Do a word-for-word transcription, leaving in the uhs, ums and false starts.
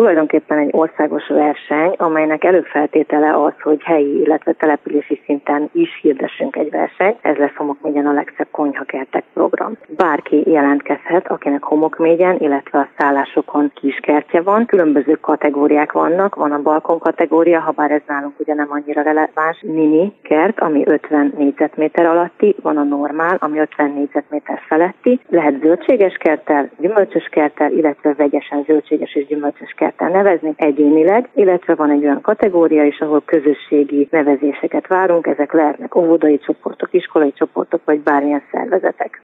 tulajdonképpen egy országos verseny, amelynek előfeltétele az, hogy helyi, illetve települési szinten is hirdessünk egy versenyt. Ez lesz Homokmégyen a legszebb konyhakertek program. Bárki jelentkezhet, akinek Homokmégyen, illetve a szállásokon kiskertje van. Különböző kategóriák vannak, van a balkon kategória, ha bár ez nálunk ugye nem annyira releváns, mini kert, ami ötven négyzetméter alatti, van a normál, ami ötven négyzetméter feletti. Lehet zöldséges kerttel, gyümölcsös kerttel, illetve vegyesen zöldséges és gyümölcsös kerttel nevezni egyénileg, illetve van egy olyan kategória is, ahol közösségi nevezéseket várunk, ezek lehetnek óvodai csoportok, iskolai csoportok, vagy bármilyen szervezetek.